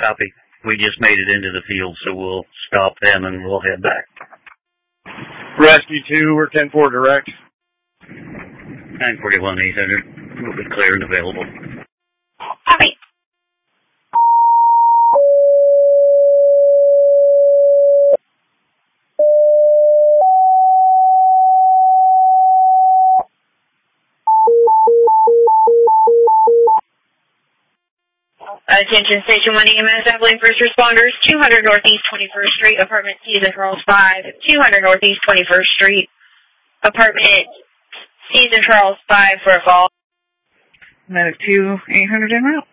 Copy. We just made it into the field, so we'll stop them and we'll head back. Rescue 2, we're 10-4 direct. 941 800. We'll be clear and available. Copy. Attention Station 1 EMS, Abilene First Responders, 200 Northeast 21st Street, Apartment C's and Charles 5, 200 Northeast 21st Street, Apartment C's and Charles 5 for a call. Medic 2, 800 en route.